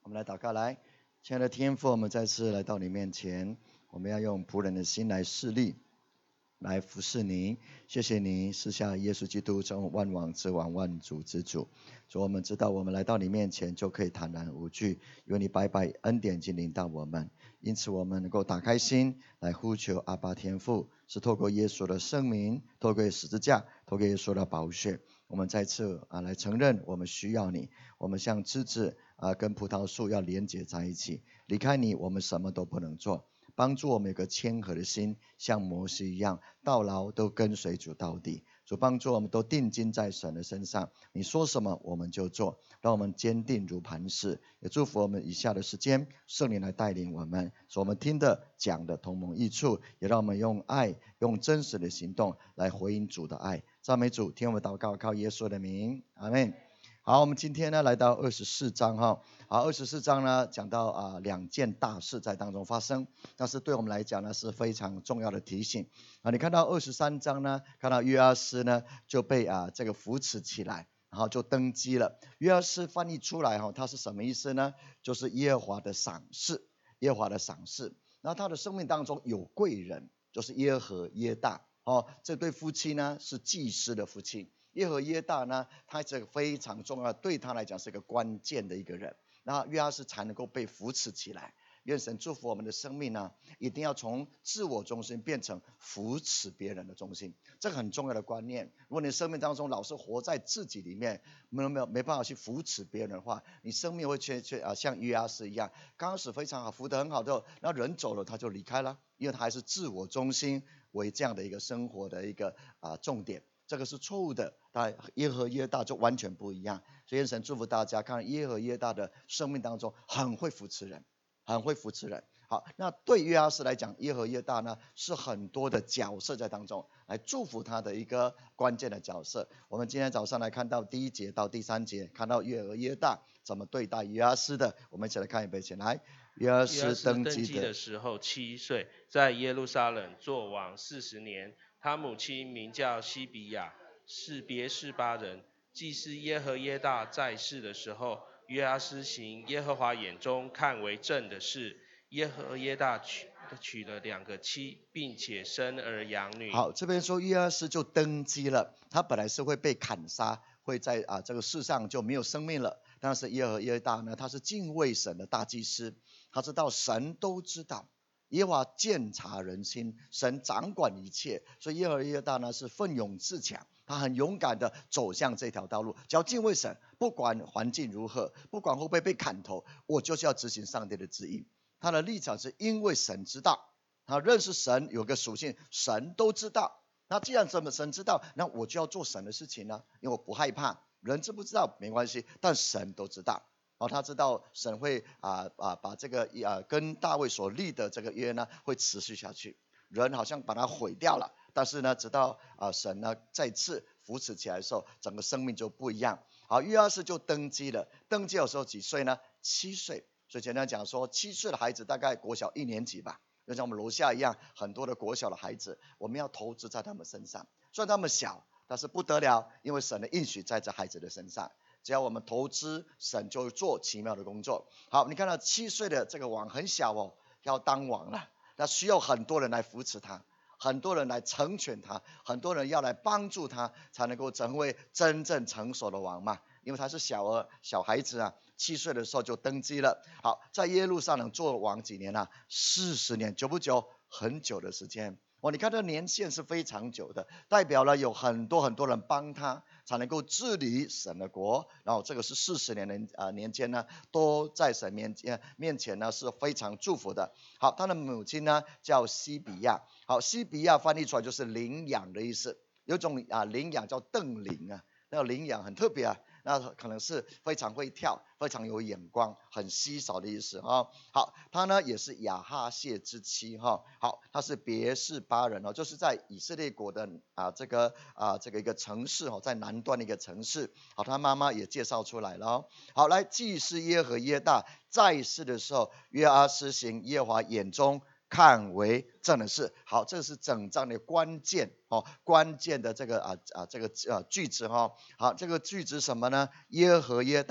我们来祷告来，亲爱的天父，我们再次来到你面前，我们要用仆人的心来侍立，来服侍你。谢谢你赐下耶稣基督成为万王之王、万主之主。主，我们知道我们来到你面前就可以坦然无惧，因为你白白恩典经临到我们，因此我们能够打开心来呼求阿爸天父，是透过耶稣的圣名，透过十字架，透过耶稣的宝血，我们再次来承认我们需要你。我们像枝子跟葡萄树要连结在一起，离开你我们什么都不能做。帮助我们有个谦和的心，像摩西一样，到老都跟随主到底。主帮助我们都定睛在神的身上，你说什么我们就做，让我们坚定如磐石。也祝福我们以下的时间，圣灵来带领我们，使我们听的讲的同盟益处，也让我们用爱，用真实的行动来回应主的爱。赞美主，听我们祷告，靠耶稣的名，阿们。好，我们今天呢来到24章哈。好，24章呢讲到两件大事在当中发生，但是对我们来讲呢是非常重要的提醒你看到23章呢，看到约阿施呢就被这个扶持起来，然后就登基了。约阿施翻译出来它是什么意思呢？就是耶和华的赏识，耶和华的赏识。然后他的生命当中有贵人，就是耶和耶大这对夫妻呢是祭司的夫妻。耶和耶大呢，他这个非常重要，对他来讲是个关键的一个人。那约阿施才能够被扶持起来。愿神祝福我们的生命呢，一定要从自我中心变成扶持别人的中心，这个很重要的观念。如果你生命当中老是活在自己里面，没办法去扶持别人的话，你生命会像约阿施一样，刚开始非常好，扶得很好的，那人走了他就离开了，因为他还是自我中心为这样的一个生活的一个重点。这个是错误的，但耶和耶大就完全不一样。所以神祝福大家，看耶和耶大的生命当中很会扶持人，很会扶持人。好，那对约阿施来讲，耶和耶大呢是很多的角色在当中来祝福他的一个关键的角色。我们今天早上来看到第1节到第3节，看到耶和耶大怎么对待约阿施的。我们一起来看一遍，先来。约阿施登基的时候7岁，在耶路撒冷作王40年。他母亲名叫西比亚，是别是巴人。祭司耶和耶大在世的时候，约阿施行耶和华眼中看为正的事。耶和耶大娶了2个妻，并且生儿养女。 好，这边说约阿施就登基了，他本来是会被砍杀，会在这个世上就没有生命了。但是耶和耶大呢，他是敬畏神的大祭司，他知道神都知道，耶和华鉴察人心，神掌管一切，所以耶和耶大呢是奋勇自强，他很勇敢的走向这条道路，只要敬畏神，不管环境如何，不管会不会被砍头，我就是要执行上帝的旨意。他的立场是因为神知道，他认识神有个属性，神都知道。那既然神知道，那我就要做神的事情呢，因为我不害怕，人知不知道没关系，但神都知道。他知道神会把这个跟大卫所立的这个约呢会持续下去。人好像把它毁掉了，但是呢直到神呢再次扶持起来的时候，整个生命就不一样。好，约阿施就登基了，登基的时候几岁呢？7岁。所以简单讲说，7岁的孩子大概国小1年级吧，就像我们楼下一样，很多的国小的孩子，我们要投资在他们身上。虽然他们小，但是不得了，因为神的应许在这孩子的身上。只要我们投资，神就做奇妙的工作。好，你看到7岁的这个王很小要当王了，那需要很多人来扶持他，很多人来成全他，很多人要来帮助他，才能够成为真正成熟的王嘛。因为他是小孩子7岁的时候就登基了。好，在耶路撒冷做王几年40年，久不久？很久的时间。你看这年限是非常久的，代表了有很多人帮他，才能够治理神的国。然后这个是40年的年间呢，都在神面前呢是非常祝福的。好，他的母亲呢叫西比亚。好，西比亚翻译出来就是领养的意思，有种领养叫邓领那个领养很特别那可能是非常会跳，非常有眼光，很稀少的意思好，他呢也是亚哈谢之妻好，他是别是巴人就是在以色列国的这个一个城市在南端的一个城市。好，他妈妈也介绍出来了好，来，祭司耶和耶大在世的时候，约阿施行耶和华眼中看为正的事。好，这是整章的关键关键的这个句子好，这个句子什么呢？耶和耶大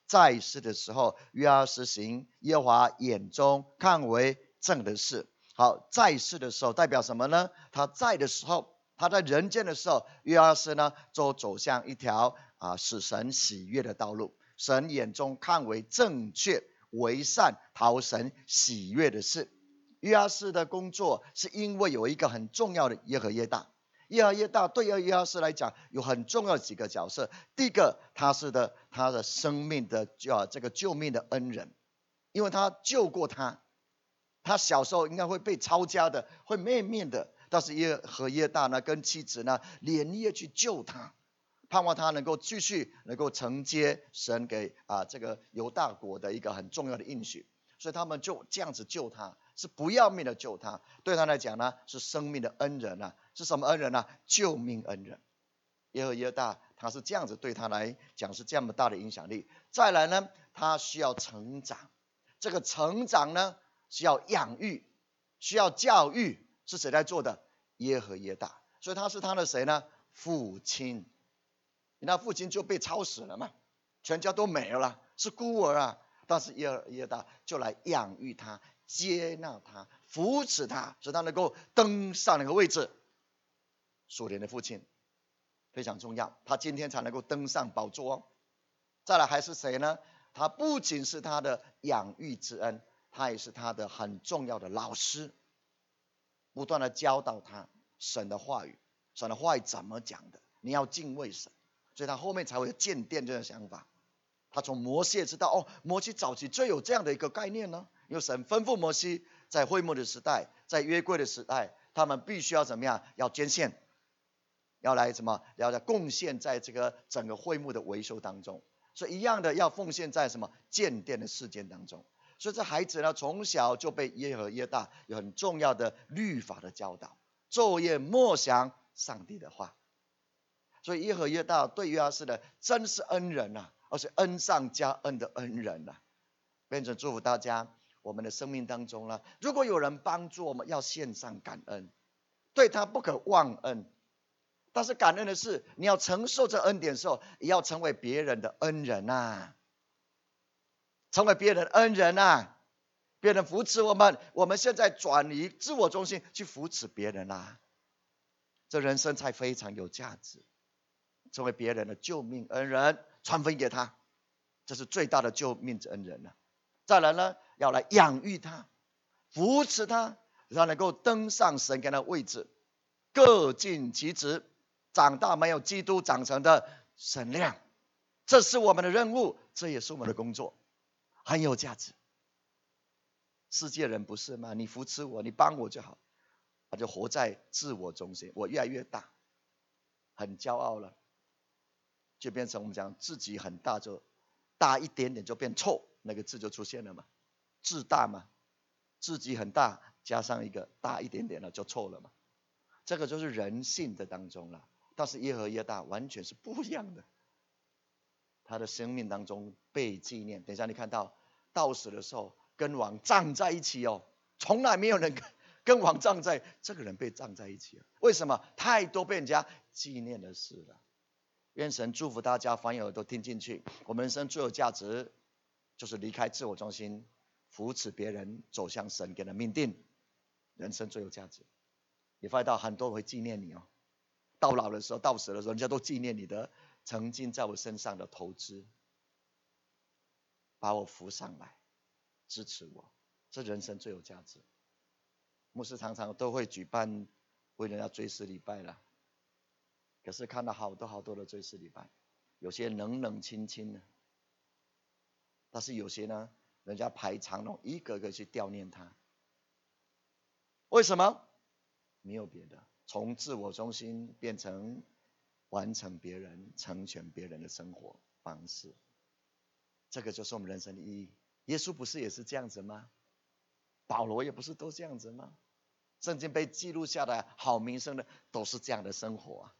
在世的时候，约阿施行耶和华眼中看为正的事。好，在世的时候代表什么呢？他在的时候，他在人间的时候，约阿施呢就走向一条使神喜悦的道路，神眼中看为正确、为善、讨神喜悦的事。约阿施的工作是因为有一个很重要的耶和耶大。耶和耶大对约阿施来讲有很重要的几个角色。第一个，他的生命的这个救命的恩人，因为他救过他。他小时候应该会被抄家的，会灭命的，但是耶和耶大呢跟妻子呢连夜去救他，盼望他能够继续能够承接神给这个犹大国的一个很重要的应许，所以他们就这样子救他，是不要命的救他。对他来讲呢是生命的恩人啊，是什么恩人啊？救命恩人。耶和耶大他是这样子对他来讲是这么大的影响力。再来呢，他需要成长，这个成长呢需要养育，需要教育，是谁在做的？耶和耶大。所以他是他的谁呢？父亲。那父亲就被抄死了嘛，全家都没了，是孤儿啊。但是耶和耶大就来养育他，接纳他，扶持他，使他能够登上那个位置。属灵的父亲非常重要，他今天才能够登上宝座哦。再来还是谁呢？他不仅是他的养育之恩，他也是他的很重要的老师，不断的教导他神的话语，神的话语怎么讲的，你要敬畏神，所以他后面才会有建殿这个想法。他从摩西也知道，摩西早期就有这样的一个概念呢，因为神吩咐摩西在会幕的时代，在约柜的时代，他们必须要怎么样？要捐献，要来贡献在这个整个会幕的维修当中，所以一样的要奉献在建殿的事件当中。所以这孩子呢，从小就被耶和耶大有很重要的律法的教导，昼夜默想上帝的话。所以耶和耶大对约阿施的真是恩人啊，而且恩上加恩的恩人啊。变成祝福大家，我们的生命当中呢，如果有人帮助我们，要献上感恩，对他不可忘恩。但是感恩的是，你要承受这恩典的时候，也要成为别人的恩人啊，成为别人的恩人啊，别人扶持我们，我们现在转移自我中心去扶持别人啊，这人生才非常有价值。成为别人的救命恩人，传福音给他，这是最大的救命之恩人了。再来呢，要来养育他，扶持他，让他能够登上神给他的位置，各尽其职，长大没有基督长成的神量。这是我们的任务，这也是我们的工作，很有价值。世界人不是吗？你扶持我，你帮我就好，他就活在自我中心，我越来越大，很骄傲了，就变成我们讲自己很大，就大一点点就变臭，那个字就出现了嘛，自大嘛，自己很大加上一个大一点点了就臭了嘛，这个就是人性的当中了。但是耶和耶大完全是不一样的，他的生命当中被纪念。等一下你看到到死的时候跟王葬在一起哦，从来没有人跟王葬在，这个人被葬在一起了。为什么？太多被人家纪念的事了。愿神祝福大家，凡有都听进去。我们人生最有价值，就是离开自我中心，扶持别人走向神给的命定。人生最有价值。你发现到很多人会纪念你哦，到老的时候，到死的时候，人家都纪念你的曾经在我身上的投资，把我扶上来，支持我，这人生最有价值。牧师常常都会举办为人家追思礼拜了。可是看到好多的追思礼拜，有些冷冷清清的，但是有些呢，人家排长龙，一个个去悼念他。为什么？没有别的，从自我中心变成完成别人、成全别人的生活方式，这个就是我们人生的意义。耶稣不是也是这样子吗？保罗也不是都这样子吗？圣经被记录下来好名声的都是这样的生活啊。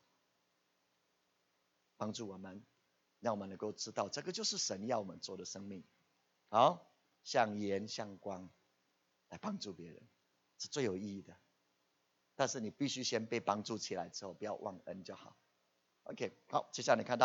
帮助我们，让我们能够知道，这个就是神要我们做的生命。好，像盐像光来帮助别人，是最有意义的。但是你必须先被帮助起来之后，不要忘恩就好。OK， 好，接下来你看到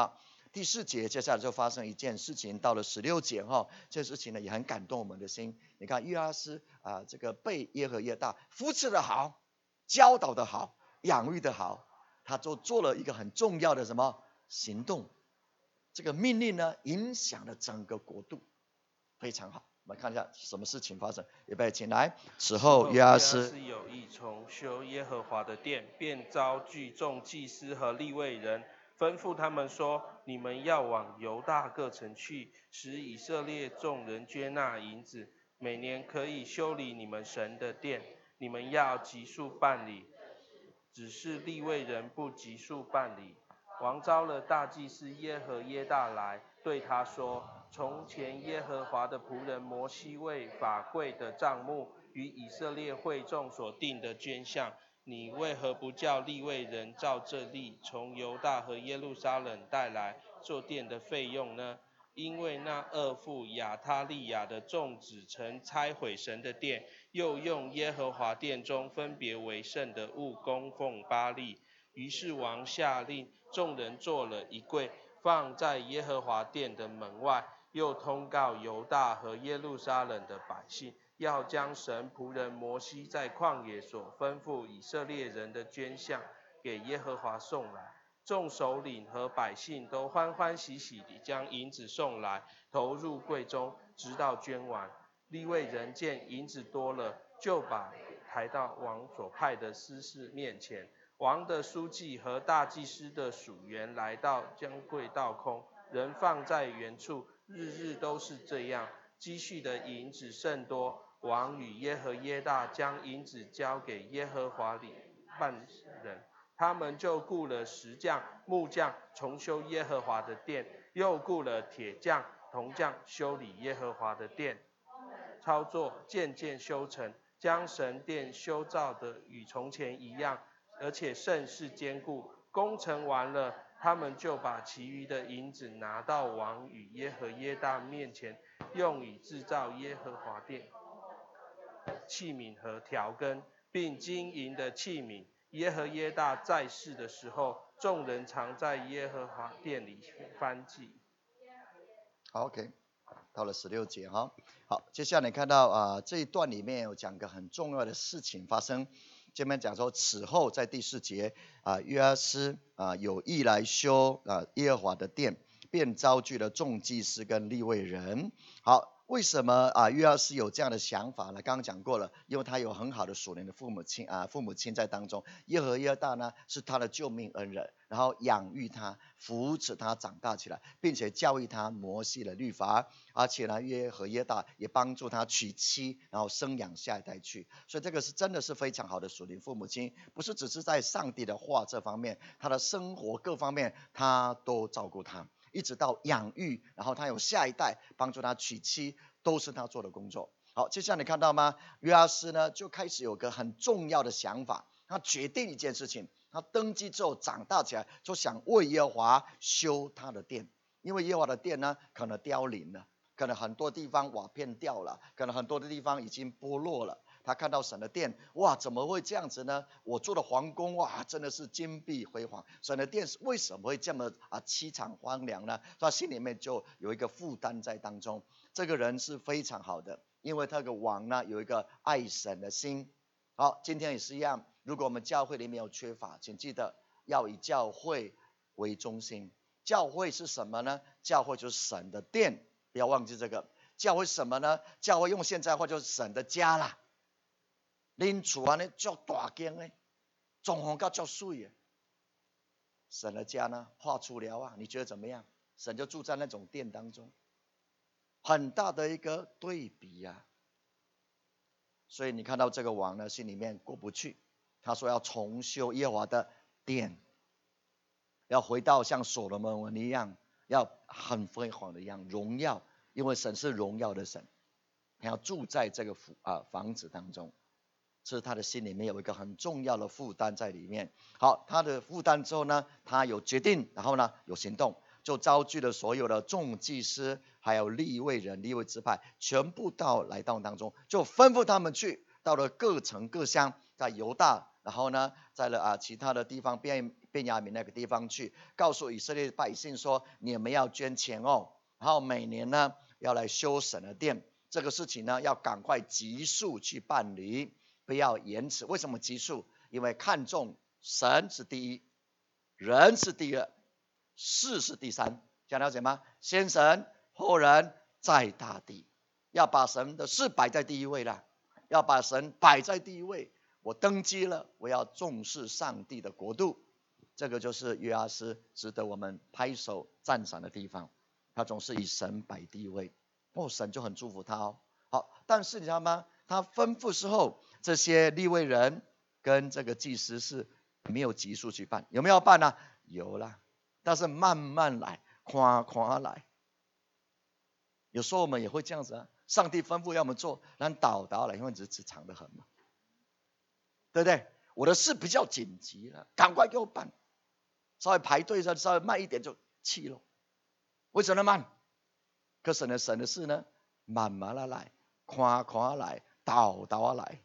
第4节接下来就发生一件事情，到了16节这事情呢也很感动我们的心。你看约阿斯这个被耶和耶大扶持的好，教导的好，养育的好，他就做了一个很重要的什么行动。这个命令呢影响了整个国度，非常好。我们看一下什么事情发生，预备请来。此后约阿斯有意重修耶和华的殿，便召聚众祭司和利未人，吩咐他们说：你们要往犹大各城去，使以色列众人捐纳银子，每年可以修理你们神的殿。你们要急速办理。只是利未人不急速办理。王召了大祭司耶和耶大来，对他说：从前耶和华的仆人摩西为法柜的帐幕与以色列会众所定的捐项，你为何不叫利未人照这例从犹大和耶路撒冷带来做殿的费用呢？因为那二父亚他利亚的众子曾拆毁神的殿，又用耶和华殿中分别为圣的物供奉巴力。于是王下令，众人做了一柜，放在耶和华殿的门外，又通告犹大和耶路撒冷的百姓，要将神仆人摩西在旷野所吩咐以色列人的捐项给耶和华送来。众首领和百姓都欢欢喜喜地将银子送来，投入柜中，直到捐完。利未人见银子多了，就把抬到王所派的司事面前。王的书记和大祭司的属员来到，将柜倒空，人放在原处，日日都是这样。积蓄的银子甚多，王与耶和耶大将银子交给耶和华里办人，他们就雇了石匠、木匠重修耶和华的殿，又雇了铁匠、铜匠修理耶和华的殿，操作渐渐修成，将神殿修造的与从前一样，而且甚是坚固。工程完了，他们就把其余的银子拿到王与耶和耶大面前，用以制造耶和华殿器皿和调羹，并金银的器皿。耶和耶大在世的时候，众人常在耶和华殿里翻祭。 好 OK， 到了16节好，接下来你看到这一段里面有讲个很重要的事情发生。这边讲说，此后在第4节约阿斯有意来修耶和华的殿，便招聚了众祭司跟利未人。好，为什么约阿斯有这样的想法呢？刚刚讲过了，因为他有很好的属灵的父母亲在当中。耶和耶大呢是他的救命恩人，然后养育他，扶持他长大起来，并且教育他摩西的律法。而且呢，耶和耶大也帮助他娶妻，然后生养下一代去。所以这个是真的是非常好的属灵父母亲，不是只是在上帝的话这方面，他的生活各方面他都照顾他，一直到养育，然后他有下一代，帮助他娶妻，都是他做的工作。好，接下来你看到吗？约阿斯呢就开始有个很重要的想法，他决定一件事情，他登基之后长大起来，就想为耶和华修他的殿。因为耶和华的殿呢可能凋零了，可能很多地方瓦片掉了，可能很多的地方已经剥落了。他看到神的殿，哇，怎么会这样子呢？我住的皇宫，哇，真的是金碧辉煌。神的殿为什么会这么凄惨荒凉呢？他心里面就有一个负担在当中。这个人是非常好的，因为他的王呢有一个爱神的心。好，今天也是一样，如果我们教会里面有缺乏，请记得要以教会为中心。教会是什么呢？教会就是神的殿，不要忘记这个。教会是什么呢？教会用现在话就是神的家啦。恁厝安尼足大间的，装潢到足水的，神的家呢画出了你觉得怎么样？神就住在那种殿当中，很大的一个对比所以你看到这个王呢，心里面过不去，他说要重修耶和华的殿，要回到像所罗门王一样，要很辉煌的一样荣耀，因为神是荣耀的神，他要住在这个房子当中。这是他的心里面有一个很重要的负担在里面。好，他的负担之后呢，他有决定，然后呢有行动，就召集了所有的众祭司，还有利未人、利未支派，全部来到当中，就吩咐他们去到了各城各乡，在犹大，然后呢在了其他的地方便雅悯那个地方去，告诉以色列百姓说，你们要捐钱哦，然后每年呢要来修神的殿，这个事情呢要赶快急速去办理，不要延迟。为什么急速？因为看重神是第一，人是第二，事是第三，这样了解吗？先神后人在大地，要把神的事摆在第一位了，要把神摆在第一位。我登基了，我要重视上帝的国度，这个就是约阿斯值得我们拍手赞赏的地方。他总是以神摆第一位，神就很祝福他哦。好，但是你知道吗？他吩咐之后，这些利未人跟这个祭司是没有急速去办，有没有办呢？有啦，但是慢慢来，夸夸来。有时候我们也会这样子啊，上帝吩咐要我们做，然后倒来，因为日子长得很嘛，对不对？我的事比较紧急了，赶快给我办，稍微排队稍微慢一点就气了。为什么慢？可神的事呢，慢慢的来，夸夸来，倒来，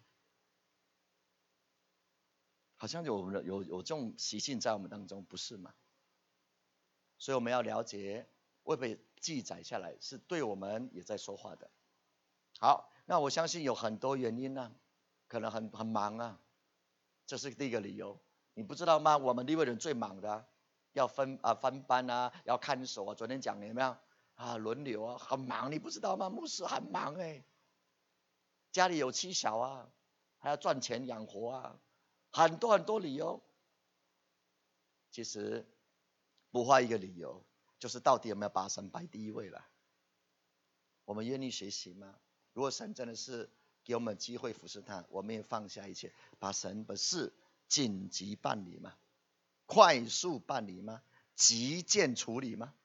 好像有这种习性在我们当中，不是吗？所以我们要了解，会被记载下来，是对我们也在说话的。好，那我相信有很多原因啊，可能很忙啊，这是第一个理由。你不知道吗？我们利未人最忙的要分班啊，要看守啊。昨天讲有没有啊？轮流啊，很忙，你不知道吗？牧师很忙家里有妻小啊，还要赚钱养活啊，很多理由。其实不坏一个理由，就是到底有没有把神摆第一位了？我们愿意学习吗？如果神真的是给我们机会服侍他，我们也放下一切，把神的事紧急办理吗？快速办理吗？急件处理吗？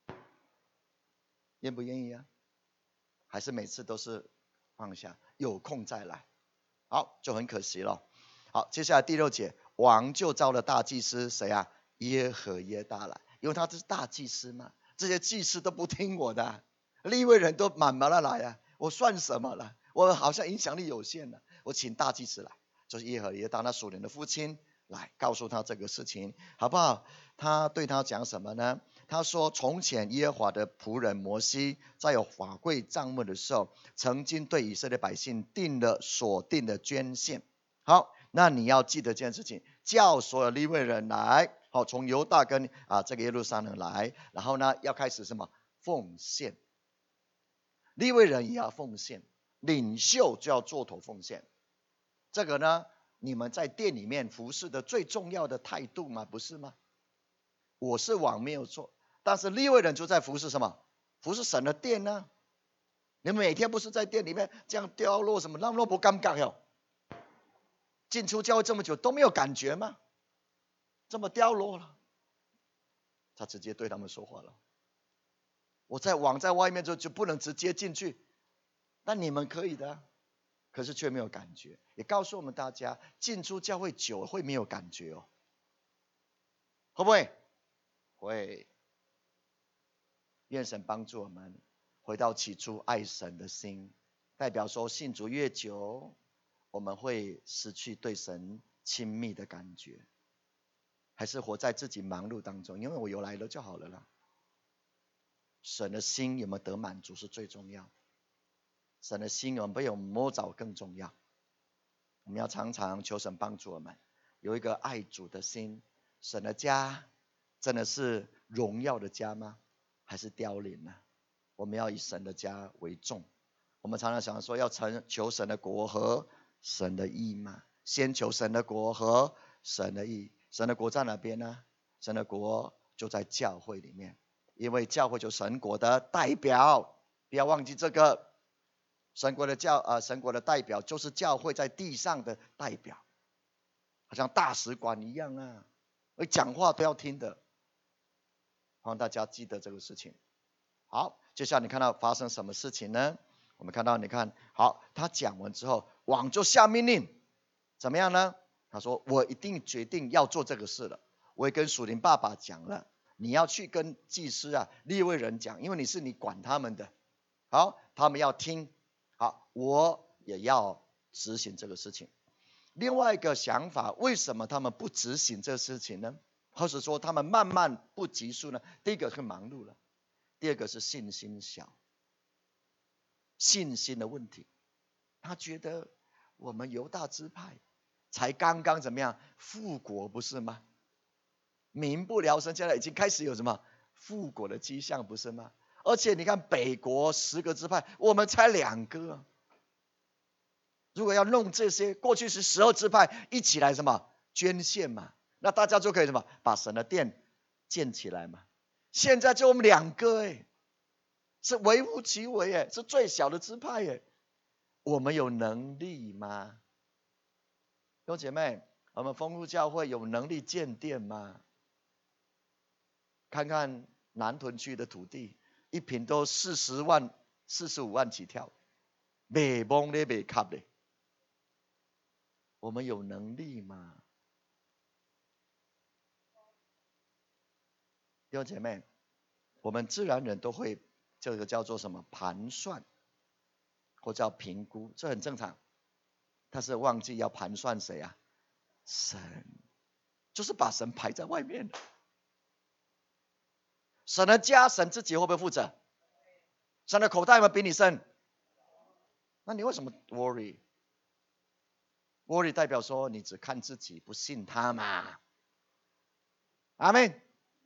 愿不愿意啊？还是每次都是放下，有空再来？好，就很可惜了。好，接下来第6节，王就召了大祭司谁啊？耶和耶大来，因为他是大祭司嘛，这些祭司都不听我的，利未人都慢慢的来啊，我算什么了？我好像影响力有限了，我请大祭司来，就是耶和耶大那属灵的父亲来告诉他这个事情，好不好？他对他讲什么呢？他说，从前耶和华的仆人摩西在有法柜帐幕的时候，曾经对以色列百姓定了所定的捐献。好，那你要记得这件事情，叫所有利未人来，好，从犹大跟这个耶路撒冷来，然后呢要开始什么奉献，利未人也要奉献，领袖就要做头奉献。这个呢，你们在店里面服侍的最重要的态度嘛，不是吗？我是王没有错，但是利未人就在服侍什么？服侍神的殿呢？你们每天不是在店里面这样掉落什么，那不尴尬哟？进出教会这么久都没有感觉吗？这么掉落了，他直接对他们说话了。我在网在外面就不能直接进去，但你们可以的，可是却没有感觉。也告诉我们大家，进出教会久会没有感觉哦，会不会？会。愿神帮助我们回到起初爱神的心，代表说信主越久，我们会失去对神亲密的感觉，还是活在自己忙碌当中，因为我有来了就好了啦。神的心有没有得满足是最重要，神的心有没有摸着更重要。我们要常常求神帮助我们有一个爱主的心。神的家真的是荣耀的家吗？还是凋零呢？我们要以神的家为重。我们常常想说要求神的国和神的义嘛，先求神的国和神的义。神的国在哪边呢？神的国就在教会里面，因为教会就是神国的代表，不要忘记这个。神国的代表就是教会在地上的代表，好像大使馆一样啊，讲话都要听的。望大家记得这个事情。好，接下来你看到发生什么事情呢？我们看到，你看好，他讲完之后，王就下命令，怎么样呢？他说我一定决定要做这个事了，我也跟属灵爸爸讲了，你要去跟祭司利未人讲，因为你管他们的。好，他们要听。好，我也要执行这个事情。另外一个想法，为什么他们不执行这个事情呢？ 或者说他们慢慢不急速呢？第一个是忙碌了，第二个是信心小，信心的问题。他觉得我们犹大支派才刚刚怎么样复国不是吗？民不聊生，现在已经开始有什么复国的迹象不是吗？而且你看北国10个支派，我们才2个。如果要弄这些，过去是12支派一起来什么捐献嘛，那大家就可以什么把神的殿建起来嘛。现在就我们2个是微乎其微是最小的支派我们有能力吗？弟兄姐妹，我们丰富教会有能力建殿吗？看看南屯区的土地，一坪都40万、45万起跳，卖懵的卖卡的，我们有能力吗？弟兄姐妹，我们自然人都会这个叫做什么盘算，或叫评估，这很正常。但是忘记要盘算谁啊？神，就是把神排在外面的。神的家，神自己会不会负责？神的口袋有没有比你深？那你为什么 worry 代表说你只看自己，不信他嘛？阿们。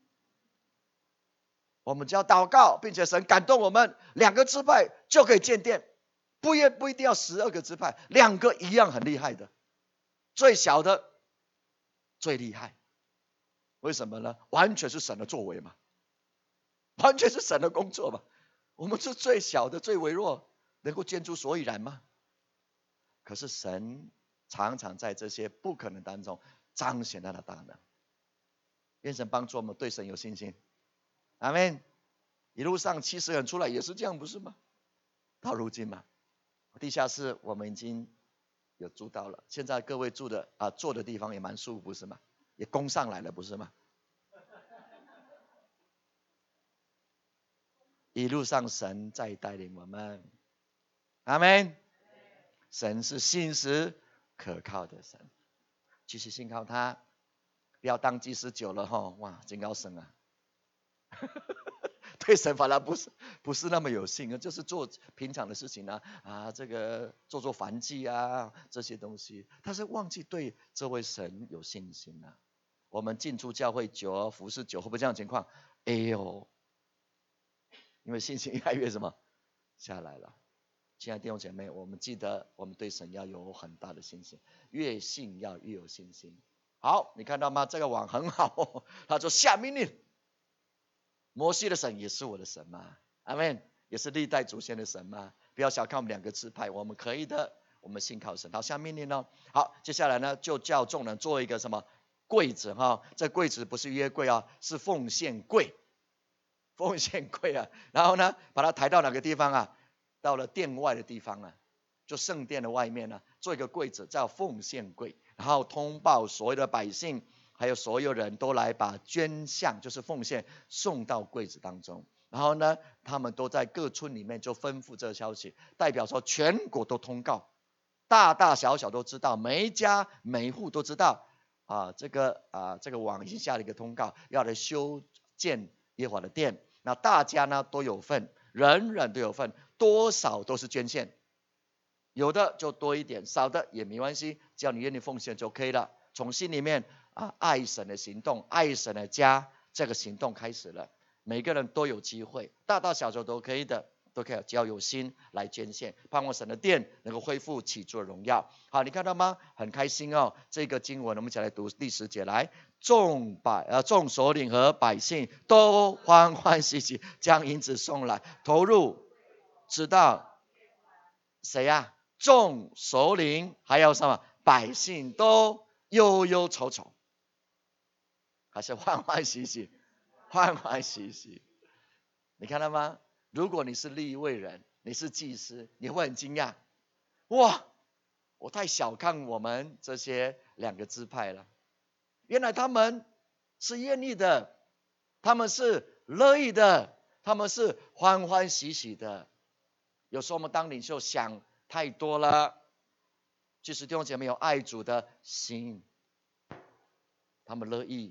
我们只要祷告，并且神感动我们，2个支派就可以建殿，不一定要12个支派，2个一样很厉害的，最小的最厉害。为什么呢？完全是神的作为嘛，完全是神的工作嘛。我们是最小的最微弱，能够建出所以然吗？可是神常常在这些不可能当中彰显他的大能。愿神帮助我们对神有信心。阿们。一路上70人出来也是这样不是吗？到如今嘛，地下室我们已经有住到了，现在各位住的坐的地方也蛮舒服不是吗？也供上来了不是吗？一路上神在带领我们。阿们。神是信实可靠的神，继续信靠他，不要当祭司久了哇真高神啊。对神反而不是那么有信，就是做平常的事情这个做燔祭这些东西，但是忘记对这位神有信心我们进出教会久，服侍久，会不会这样的情况？因为信心越来越什么下来了。亲爱的弟兄姐妹，我们记得我们对神要有很大的信心，越信要越有信心。好，你看到吗？这个网很好他说下命令。摩西的神也是我的神嘛，阿们，也是历代祖先的神嘛。不要小看我们2个支派，我们可以的，我们信靠神。好，下命令好，接下来呢，就叫众人做一个什么柜子这柜子不是约柜是奉献柜，奉献柜然后呢，把它抬到哪个地方到了殿外的地方就圣殿的外面做一个柜子叫奉献柜，然后通报所有的百姓。还有所有人都来把捐项，就是奉献送到柜子当中，然后呢，他们都在各村里面就吩咐这个消息，代表说全国都通告，大大小小都知道，每一家每一户都知道这个网已经下了一个通告，要来修建耶和华的殿，那大家呢都有份，人人都有份，多少都是捐献，有的就多一点，少的也没关系，只要你愿意奉献就可以了，从心里面爱神的行动，爱神的家，这个行动开始了。每个人都有机会，大大小小都可以的，都可以，只要有心来捐献，盼望神的殿能够恢复起初的荣耀。好，你看到吗？很开心这个经文我们一起来读第10节来，众首领和百姓都欢欢喜喜将银子送来投入，直到谁众首领还有什么百姓都忧忧愁愁，还是欢欢喜喜，欢欢喜喜。你看到吗？如果你是利未人，你是祭司，你会很惊讶，哇，我太小看我们这些2个支派了，原来他们是愿意的，他们是乐意的，他们是欢欢喜喜的。有时候我们当领袖想太多了，其实弟兄姐妹有爱主的心，他们乐意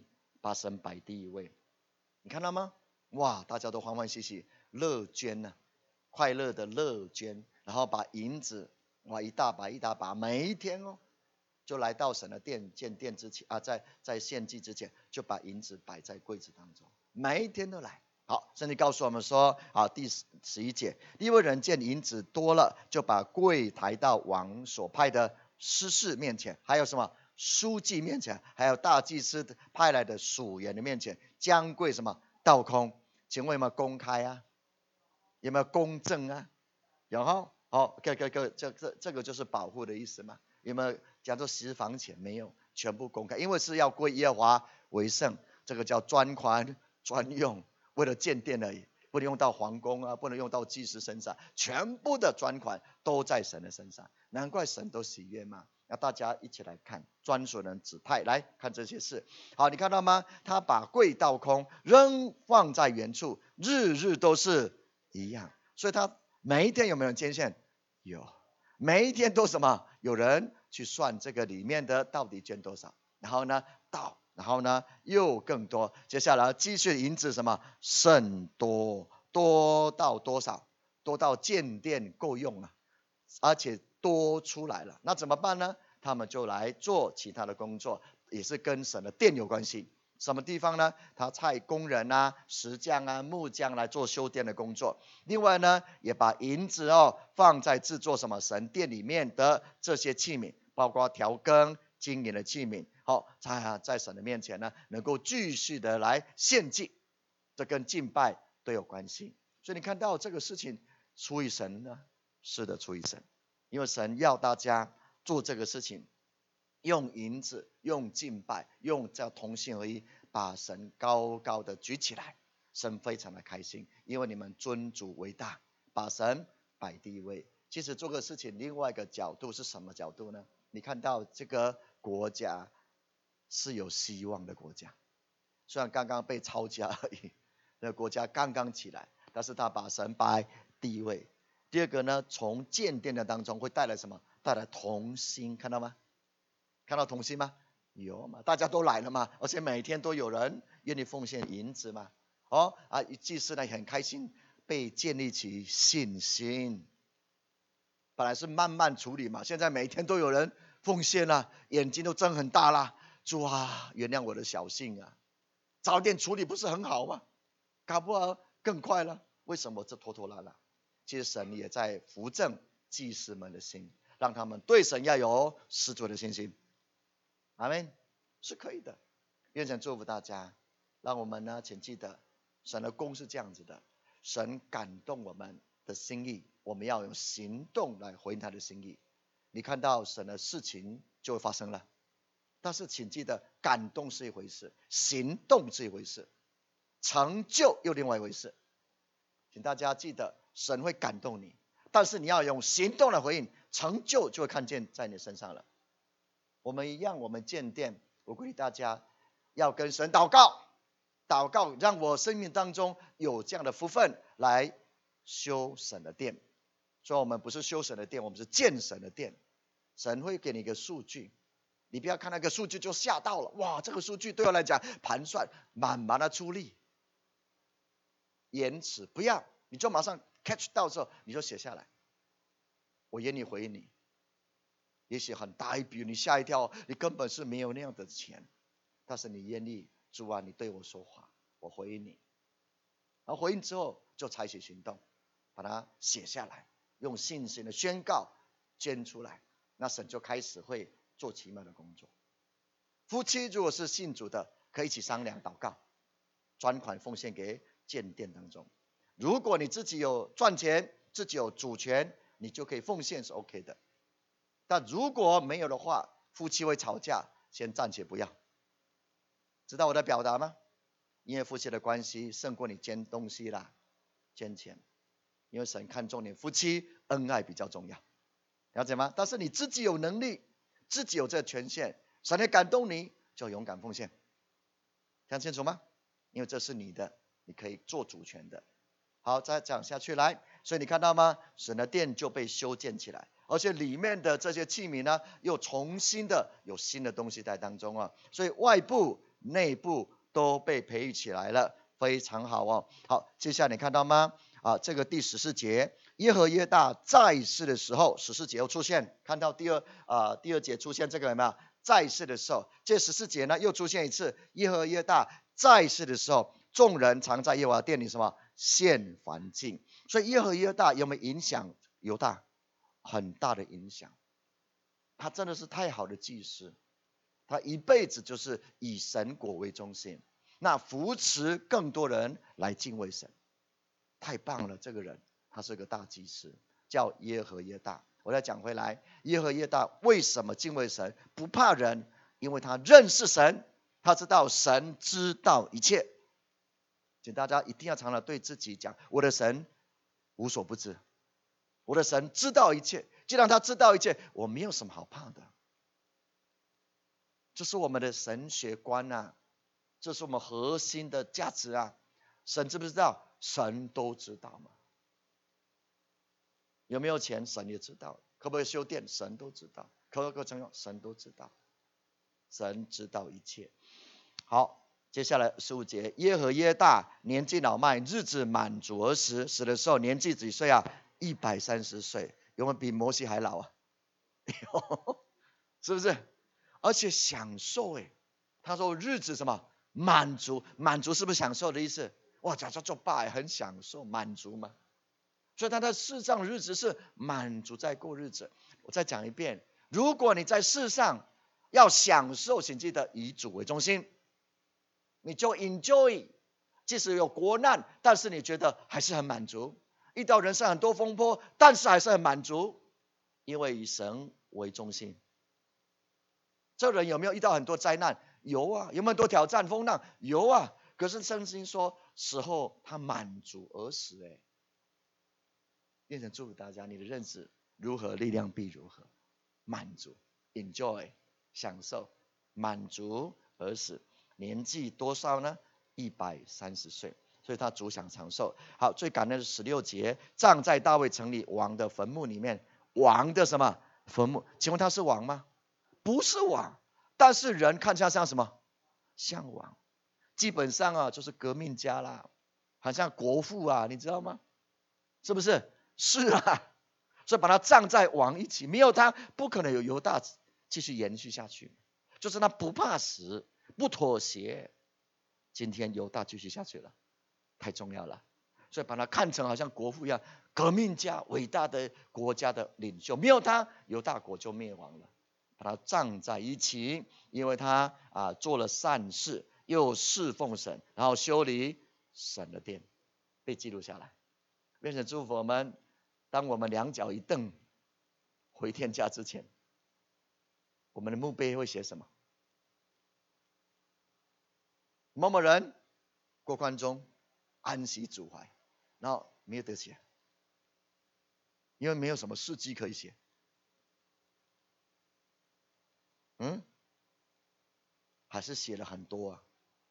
把神摆第一位。你看到吗？哇，大家都欢欢喜喜，乐捐啊，快乐的乐捐，然后把银子哇一大把一大把，每一天就来到神的建殿之前啊，在献祭之前就把银子摆在柜子当中，每一天都来。好，圣经告诉我们说，好，第11节，利未人见银子多了，就把柜抬到王所派的司事面前，还有什么书记面前，还有大祭司派来的属员的面前，将柜什么倒空。请问有没有公开啊？有没有公正啊？有哈？好，这个就是保护的意思嘛？有没有讲做私房钱？没有，全部公开，因为是要归耶和华为圣，这个叫专款专用，为了建殿而已，不能用到皇宫啊，不能用到祭司身上，全部的专款都在神的身上，难怪神都喜悦嘛。那大家一起来看，专属人指派来看这些事。好，你看到吗？他把柜倒空，仍放在原处，日日都是一样。所以他每一天有没有人捐献？有，每一天都什么？有人去算这个里面的到底捐多少，然后呢倒，然后呢又更多。接下来继续银子什么甚多，多到多少？多到建殿够用了，而且多出来了，那怎么办呢？他们就来做其他的工作，也是跟神的殿有关系。什么地方呢？他派工人啊、石匠啊、木匠来做修殿的工作。另外呢，也把银子放在制作什么神殿里面的这些器皿，包括调羹、金银的器皿。好，在神的面前呢，能够继续的来献祭，这跟敬拜都有关系。所以你看到这个事情出于神呢？是的，出于神。因为神要大家做这个事情，用银子，用敬拜，用这同心合一，把神高高的举起来。神非常的开心，因为你们尊主为大，把神摆第一位。其实做个事情另外一个角度是什么角度呢？你看到这个国家是有希望的国家，虽然刚刚被抄家而已，那国家刚刚起来，但是他把神摆第一位。第二个呢，从建殿的当中会带来什么？带来同心，看到吗？看到同心吗？有嘛？大家都来了嘛，而且每天都有人愿意奉献银子嘛。祭司呢很开心，被建立起信心。本来是慢慢处理嘛，现在每天都有人奉献了，眼睛都睁很大啦。主啊，原谅我的小性啊，早点处理不是很好吗？搞不好更快了，为什么这拖拖拉拉？其实神也在扶正祭司们的心，让他们对神要有十足的信心。阿们，是可以的。愿神祝福大家，让我们呢，请记得神的功是这样子的，神感动我们的心意，我们要用行动来回应他的心意。你看到神的事情就会发生了，但是请记得，感动是一回事，行动是一回事，成就又另外一回事。请大家记得，神会感动你，但是你要用行动来回应，成就就会看见在你身上了。我们一样，我们建殿，我鼓励大家要跟神祷告，祷告让我生命当中有这样的福分来修神的殿。所以我们不是修神的殿，我们是建神的殿。神会给你一个数据，你不要看那个数据就吓到了，哇，这个数据对我来讲盘算慢慢的出力，延迟不要，你就马上 catch 到之后你就写下来，我愿意回应你。也许很大一笔，你吓一跳，你根本是没有那样的钱，但是你愿意，主啊，你对我说话，我回应你。然后回应之后就采取行动，把它写下来，用信心的宣告捐出来，那神就开始会做奇妙的工作。夫妻如果是信主的，可以一起商量祷告，专款奉献给建殿当中。如果你自己有赚钱，自己有主权，你就可以奉献是 OK 的。但如果没有的话，夫妻会吵架，先暂且不要。知道我的表达吗？因为夫妻的关系胜过你捐东西啦，捐钱。因为神看重你夫妻恩爱比较重要，了解吗？但是你自己有能力，自己有这权限，神也感动你，就勇敢奉献。讲清楚吗？因为这是你的，你可以做主权的。好，再讲下去来，所以你看到吗？神的殿就被修建起来，而且里面的这些器皿呢，又重新的有新的东西在当中啊，所以外部内部都被培育起来了，非常好哦。好，接下来你看到吗？这个第14节，耶和耶大在世的时候，14节又出现，看到第二节出现这个有没有？在世的时候，这14节呢又出现一次，耶和耶大在世的时候，众人常在耶和华殿里什么献燔祭。所以耶和耶大有没有影响犹大？很大的影响。他真的是太好的祭司，他一辈子就是以神国为中心，那扶持更多人来敬畏神，太棒了。这个人他是个大祭司，叫耶和耶大。我再讲回来，耶和耶大为什么敬畏神，不怕人？因为他认识神，他知道神知道一切。请大家一定要常常对自己讲，我的神无所不知，我的神知道一切。既然他知道一切，我没有什么好怕的。这是我们的神学观啊，这是我们核心的价值啊。神知不知道？神都知道嘛。有没有钱？神也知道。可不可以修电？神都知道。可不可以成功？神都知道。神知道一切。好，接下来15节，耶和耶大年纪老迈，日子满足而死，死的时候年纪几岁啊？130岁。有没有比摩西还老啊？是不是？而且享受他说日子什么满足，满足是不是享受的意思？哇，假设做爸很享受满足嘛。所以他在世上的日子是满足在过日子。我再讲一遍，如果你在世上要享受，请记得以主为中心，你就 enjoy， 即使有国难，但是你觉得还是很满足。遇到人生很多风波，但是还是很满足，因为以神为中心。这人有没有遇到很多灾难？有啊。有没有很多挑战风浪？有啊。可是圣经说死后他满足而死。愿神祝福大家，你的认识如何，力量必如何。满足 enjoy 享受，满足而死。年纪多少呢？130岁。所以他主享长寿。好，最感恩的是16节，葬在大卫城里王的坟墓里面。王的什么坟墓？请问他是王吗？不是王，但是人看起来像什么？像王。基本上就是革命家啦，好像国父啊，你知道吗？是不是？是啊。所以把他葬在王一起，没有他不可能有犹大继续延续下去。就是他不怕死，不妥协。今天犹大继续下去了，太重要了。所以把他看成好像国父一样，革命家，伟大的国家的领袖，没有他犹大国就灭亡了。把他葬在一起，因为他做了善事，又侍奉神，然后修理神的殿，被记录下来。愿神祝福我们，当我们两脚一蹬回天家之前，我们的墓碑会写什么？某某人过关中安息主怀，然后没有得写，因为没有什么事迹可以写。还是写了很多啊。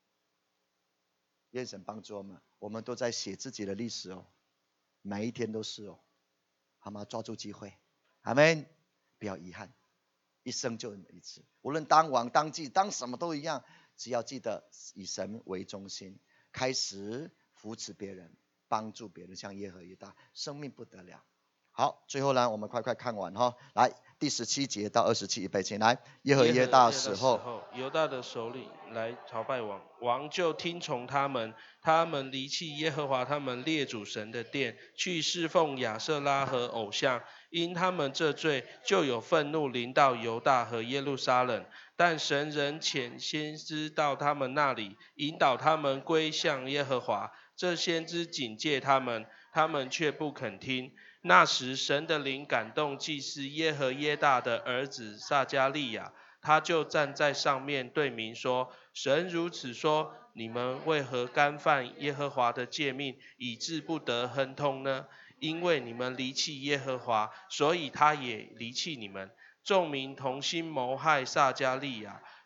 愿神帮助我们，我们都在写自己的历史哦，每一天都是哦，好吗？抓住机会，阿们，不要遗憾，一生就一次，无论当王当祭当什么都一样，只要记得以神为中心，开始扶持别人，帮助别人，像耶和耶大，生命不得了。好，最后呢，我们快看完哈。来，第17节到27，预备起来。耶和耶大死后， 犹大的首领来朝拜王，王就听从他们。他们离弃耶和华他们列祖神的殿，去侍奉亚舍拉和偶像。因他们这罪，就有愤怒临到犹大和耶路撒冷。但神仍遣先知到他们那里，引导他们归向耶和华。这先知警戒他们，他们却不肯听。那时神的灵感动祭司耶和耶大的儿子撒迦利亚，他就站在上面对民说，神如此说，你们为何干犯耶和华的诫命，以致不得亨通呢？因为你们离弃耶和华，所以他也离弃你们。众民同心谋害撒迦利亚，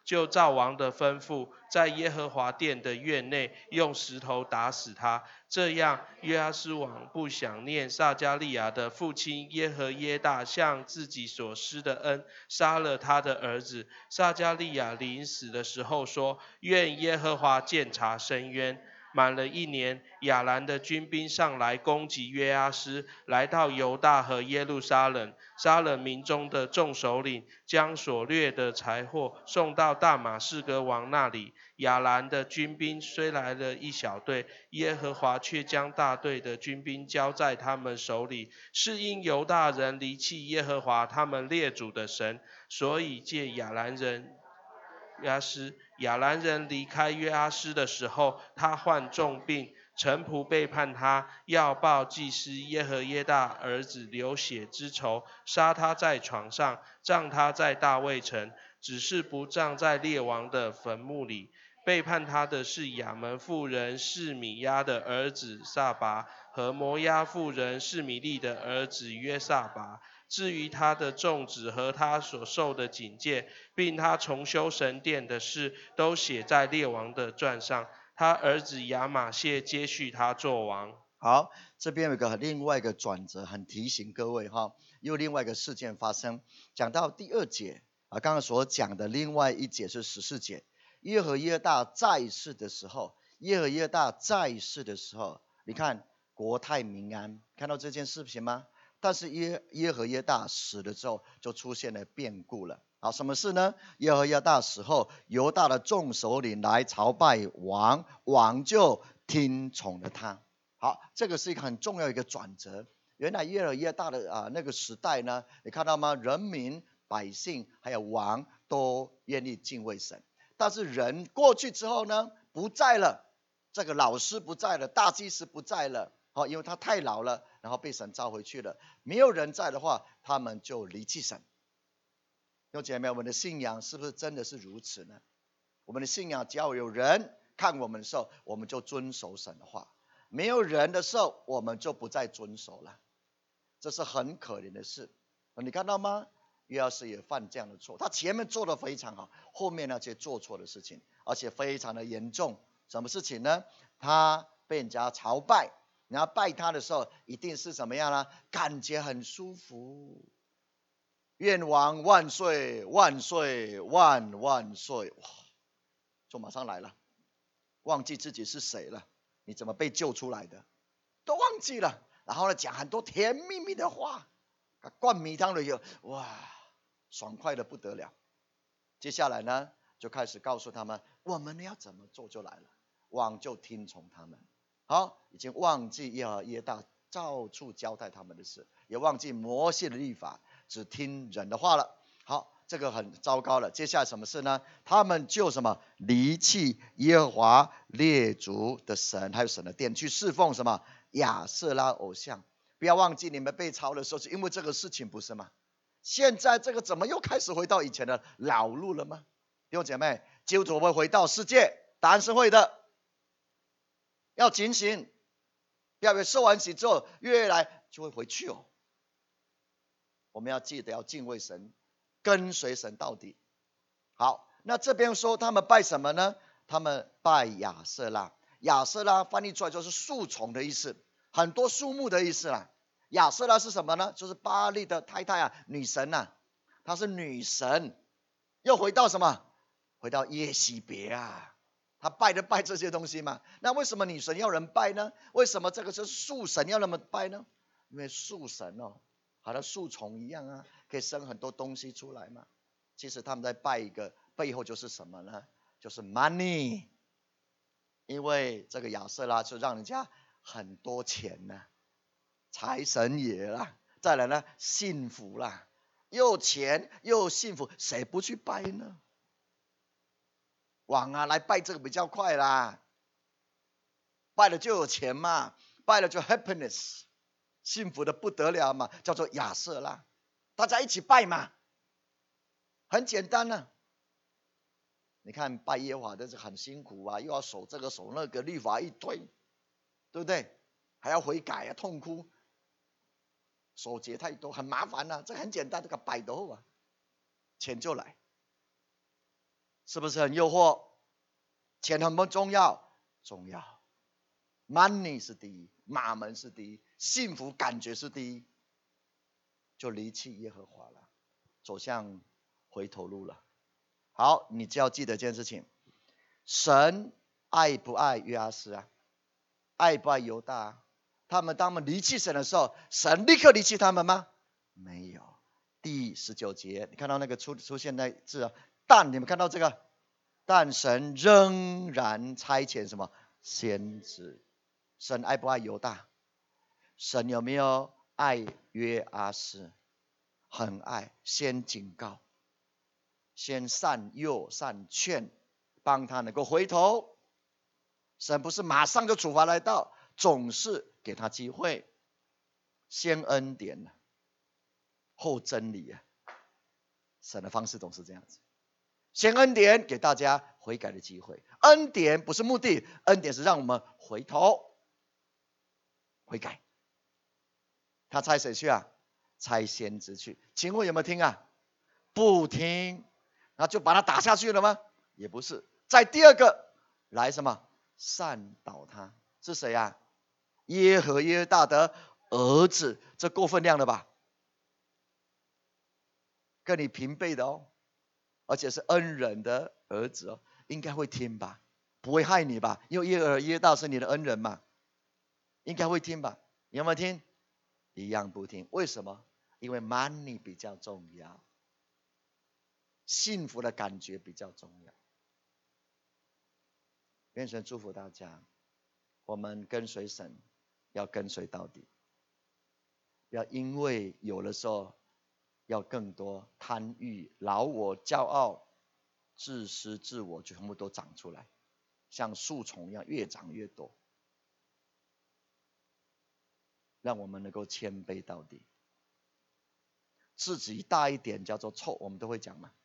就照王的吩咐，在耶和华殿的院内用石头打死他。这样，约阿施王不想念撒迦利亚的父亲耶和耶大向自己所施的恩，杀了他的儿子。撒迦利亚临死的时候说：愿耶和华鉴察深渊。满了1年，亚兰的军兵上来攻击约阿施，来到犹大和耶路撒冷，杀了民中的众首领，将所掠的财货送到大马士革王那里。亚兰的军兵虽来了一小队，耶和华却将大队的军兵交在他们手里，是因犹大人离弃耶和华他们列祖的神，所以借亚兰人约阿施。亚兰人离开约阿施的时候，他患重病，臣仆背叛他，要报祭司耶和耶大儿子流血之仇，杀他在床上，葬他在大卫城，只是不葬在列王的坟墓里。背叛他的是亚门妇人示米亚的儿子撒拔和摩押妇人示米利的儿子约撒拔。至于他的众子和他所受的警戒，并他重修神殿的事，都写在列王的传上。他儿子亚玛谢接续他做王。 好，这边有个另外一个转折，很提醒各位哈，又另外一个事件发生。讲到第2节啊，刚刚所讲的另外一节是14节。耶和耶大在世的时候，你看国泰民安，看到这件事情吗？但是耶和耶大死了之后，就出现了变故了。好，什么事呢？耶和耶大死后，犹大的众首领来朝拜王，王就听从了他。好，这个是一个很重要的一个转折。原来耶和耶大的那个时代呢，你看到吗？人民、百姓还有王都愿意敬畏神。但是人过去之后呢，不在了，这个老师不在了，大祭司不在了，因为他太老了，然后被神召回去了。没有人在的话，他们就离弃神。弟兄姐妹，我们的信仰是不是真的是如此呢？我们的信仰只要有人看我们的时候，我们就遵守神的话；没有人的时候，我们就不再遵守了。这是很可怜的事。你看到吗？约阿施也犯这样的错，他前面做得非常好，后面呢却做错的事情，而且非常的严重。什么事情呢？他被人家朝拜，然后拜他的时候，一定是怎么样呢？感觉很舒服，愿王万岁万岁万万岁，哇，就马上来了，忘记自己是谁了，你怎么被救出来的，都忘记了。然后呢，讲很多甜蜜蜜的话，灌米汤的有，哇，爽快的不得了。接下来呢，就开始告诉他们，我们要怎么做就来了。王就听从他们。好，已经忘记耶和耶大到处交代他们的事，也忘记摩西的律法，只听人的话了。好，这个很糟糕了。接下来什么事呢？他们就什么离弃耶和华列祖的神，还有神的殿，去侍奉什么亚舍拉偶像。不要忘记，你们被抄的时候是因为这个事情，不是吗？现在这个怎么又开始回到以前的老路了吗？弟兄姐妹，基督徒会回到世界？答案是会的。要警醒，不要以为受完洗之后越来就会回去哦。我们要记得要敬畏神，跟随神到底。好，那这边说他们拜什么呢？他们拜亚舍拉。亚舍拉翻译出来就是树丛的意思，很多树木的意思啦。亚舍拉是什么呢？就是巴力的太太啊，女神啊，她是女神。又回到什么？回到耶洗别啊，她拜这些东西嘛。那为什么女神要人拜呢？为什么这个是树神要人们拜呢？因为树神哦，好像树丛一样啊，可以生很多东西出来嘛。其实他们在拜一个背后就是什么呢？就是 money。因为这个亚舍拉就让人家很多钱呢，财神爷啦，再来呢幸福啦，又钱又幸福，谁不去拜呢？往来拜这个比较快啦，拜了就有钱嘛，拜了就 happiness， 幸福的不得了嘛，叫做亚舍拉，大家一起拜嘛，很简单呢。你看拜耶和华的是很辛苦啊，又要守这个守那个，律法一堆，对不对？还要悔改啊，痛哭，守节太多，很麻烦啊。这很简单，这个摆的后啊，钱就来。 是不是很诱惑？钱很不重要，重要。money 是第一，马门是第一，幸福感觉是第一，就离弃耶和华了，走向回头路了。好，你就要记得一件事情，神爱不爱约阿斯啊？爱不爱犹大啊？当他们离弃神的时候，神立刻离弃他们吗？没有。第19节，你看到那个出现那字啊，但你们看到这个，但神仍然差遣什么先知？神爱不爱犹大？神有没有爱约阿斯？很爱，先警告，先善诱善劝，帮他能够回头。神不是马上就处罚来到，总是给他机会，先恩典后真理啊。神的方式总是这样子，先恩典给大家悔改的机会。恩典不是目的，恩典是让我们回头悔改。他差谁去啊？差先知去。请问有没有听啊？不听，那就把他打下去了吗？也不是。在第二个来什么？善导他，是谁啊？耶和耶大的儿子，这够分量了吧？跟你平辈的哦，而且是恩人的儿子哦，应该会听吧？不会害你吧？因为耶和耶大是你的恩人嘛，应该会听吧？有没有听？一样不听。为什么？因为 money 比较重要，幸福的感觉比较重要。愿神祝福大家，我们跟随神要跟随到底，不要因为有的时候要更多贪欲、老我、骄傲、自私、自我，全部都长出来，像树丛一样越长越多。让我们能够谦卑到底，自己大一点叫做臭，我们都会讲嘛。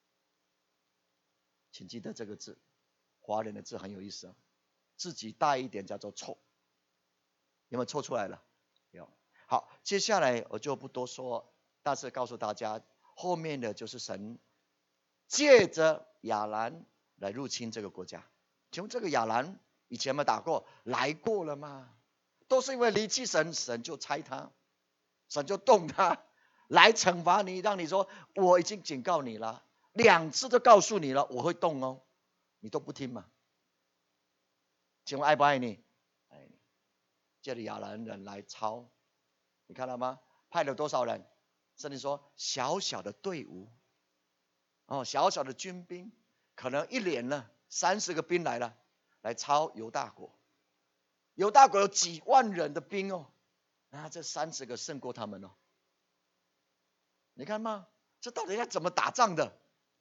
请记得这个字，华人的字很有意思哦。自己大一点叫做臭，有没有臭出来了？有。好，接下来我就不多说，但是告诉大家，后面的就是神借着亚兰来入侵这个国家。请问这个亚兰以前有没有打过？来过了吗？都是因为离弃神，神就拆他，神就动他来惩罚你，让你说我已经警告你了，2次都告诉你了，我会动哦，你都不听嘛？请问爱不爱你？爱你。借着亚兰人来抄，你看到吗？派了多少人？甚至说小小的队伍，小小的军兵，可能一连呢30个兵来了，来抄犹大国。犹大国有几万人的兵哦，那这30个胜过他们哦。你看吗？这到底要怎么打仗的？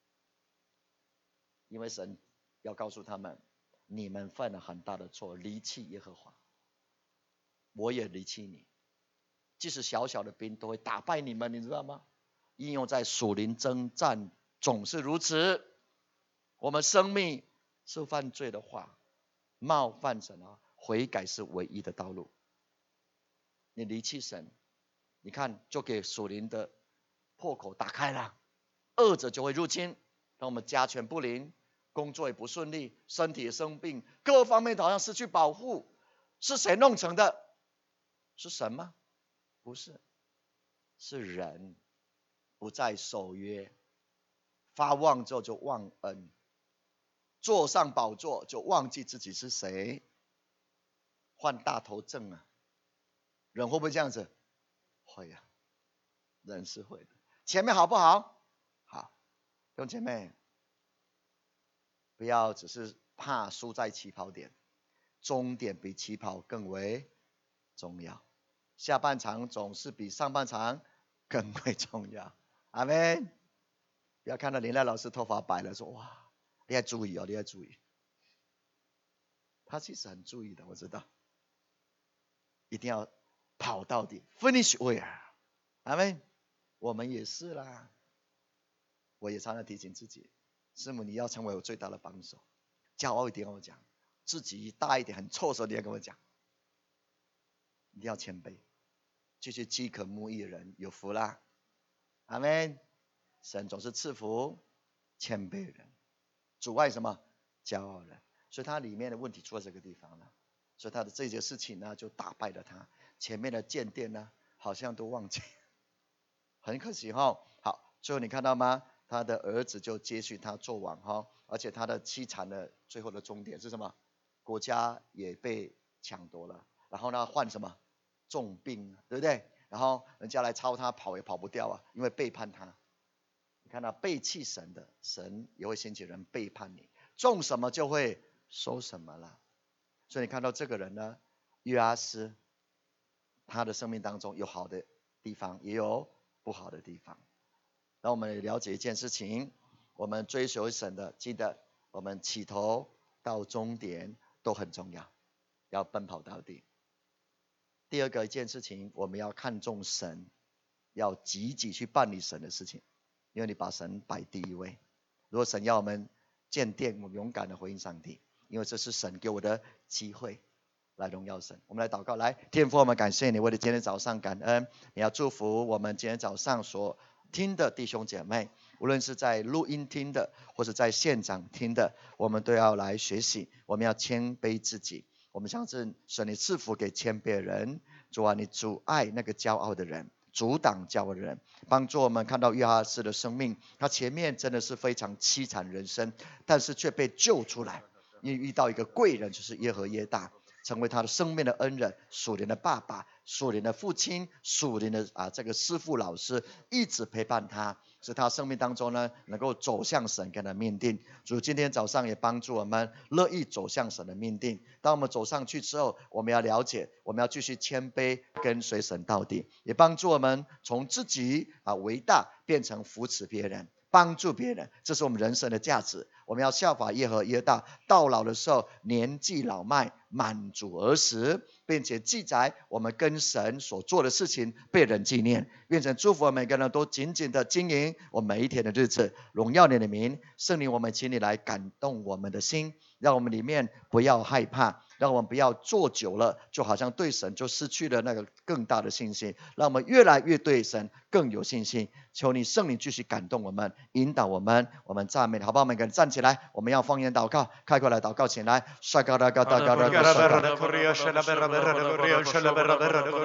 因为神要告诉他们，你们犯了很大的错，离弃耶和华，我也离弃你。即使小小的兵都会打败你们，你知道吗？应用在属灵征战总是如此。我们生命是犯罪的话，冒犯神啊，悔改是唯一的道路。你离弃神，你看就给属灵的破口打开了，恶者就会入侵，让我们家权不宁，工作也不顺利，身体也生病，各方面好像失去保护。是谁弄成的？是神吗？不是，是人不再守约，发旺之后就忘恩，坐上宝座就忘记自己是谁，患大头症啊！人会不会这样子？会啊，人是会的。前面好不好？好，弟兄姐妹，不要只是怕输在起跑点，终点比起跑更为重要。下半场总是比上半场更为重要。阿们。不要看到林赖老师头发白了，说哇，你要注意哦，你要注意。他其实很注意的，我知道。一定要跑到底 ，finish well。阿们。我们也是啦。我也常常提醒自己，师母你要成为我最大的帮手。骄傲一点跟我讲，自己大一点很臭的时候你要跟我讲，一定要谦卑。继续饥渴慕义的人有福啦。阿们。神总是赐福谦卑人。 阻碍什么？骄傲人。所以他里面的问题出在这个地方了。所以他的这件事情呢，就打败了他。前面的建殿呢，好像都忘记，很可惜哈。好，最后你看到吗？他的儿子就接续他做王哈，而且他的凄惨的最后的终点是什么？国家也被抢夺了，然后呢患什么重病，对不对？然后人家来抄他跑也跑不掉啊，因为背叛他。你看到背弃神的，神也会兴起人背叛你，种什么就会收什么了。所以你看到这个人呢，约阿斯，他的生命当中有好的地方，也有不好的地方。让我们也了解一件事情，我们追求神的，记得我们起头到终点都很重要，要奔跑到底。第二个一件事情，我们要看重神，要积极去办理神的事情，因为你把神摆第一位。如果神要我们建殿，我们勇敢的回应上帝，因为这是神给我的机会来荣耀神。我们来祷告，来，天父，我们感谢你，为了今天早上感恩，你要祝福我们今天早上所听的弟兄姐妹，无论是在录音听的，或者在现场听的，我们都要来学习，我们要谦卑自己。我们相信神你赐福给谦卑的人，主啊，你阻碍那个骄傲的人，阻挡骄傲的人，帮助我们看到约哈斯的生命，他前面真的是非常凄惨人生，但是却被救出来，因为遇到一个贵人，就是耶和耶大，成为他的生命的恩人，属灵的爸爸，属灵的父亲，属灵的这个师父老师，一直陪伴他，使他生命当中呢能够走向神给他的命定。主今天早上也帮助我们乐意走向神的命定。当我们走上去之后，我们要了解，我们要继续谦卑跟随神到底，也帮助我们从自己为大变成扶持别人，帮助别人，这是我们人生的价值。我们要效法耶和耶大，到老的时候年纪老迈，满足而死，并且记载我们跟神所做的事情被人纪念。愿神祝福我们每个人都紧紧的经营我们每一天的日子，荣耀你的名。圣灵，我们请你来感动我们的心，让我们里面不要害怕，让我们不要做久了就好像对神就失去了那个更大的信心，让我们越来越对神更有信心。求你圣灵继续感动我们，引导我们，我们赞美你，好不好？每个人站起来，我们要方言祷告，开口来祷告起来。